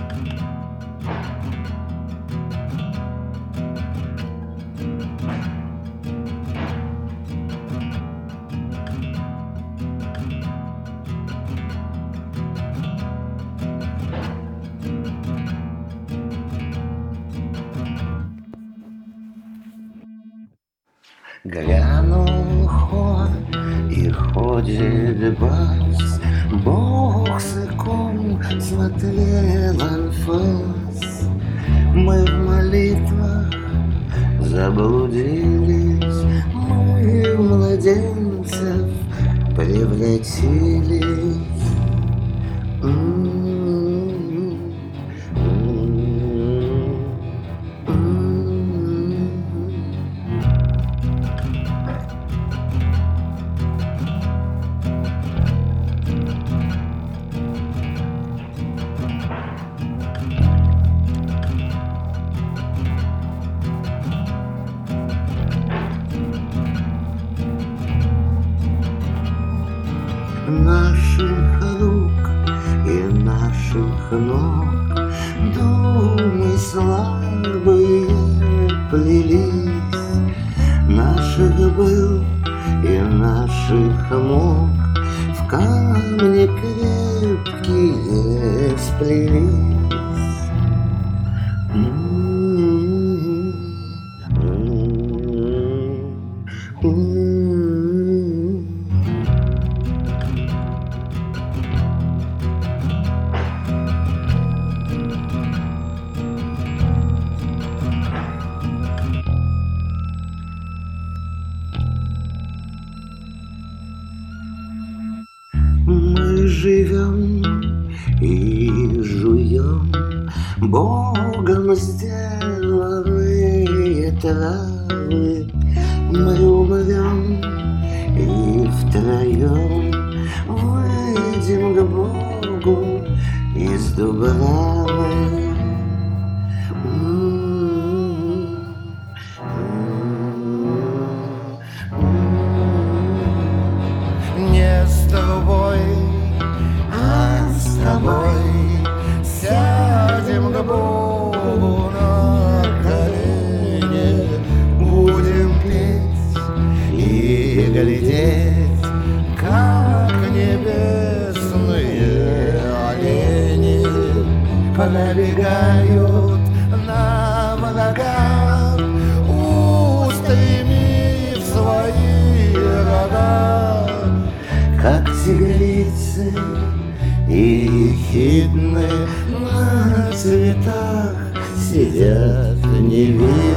Глянул хор, и ходит бас, боксиком смотрел анфас. Мы в молитвах заблудились, мы в младенцев превратились. Наших рук и наших ног думы слабые плелись. Наших был и наших мог в камне крепкие сплелись. Мы живем и жуем Богом сделанные травы. Мы умрем и втроем выйдем к Богу из дубравы. Не с тобой, а с тобой сядем к Богу на колени, будем петь и глядеть, как небесные олени пробегают на врага, устремив свои рога. Как тигрицы и ехидны на цветах сидят невинные.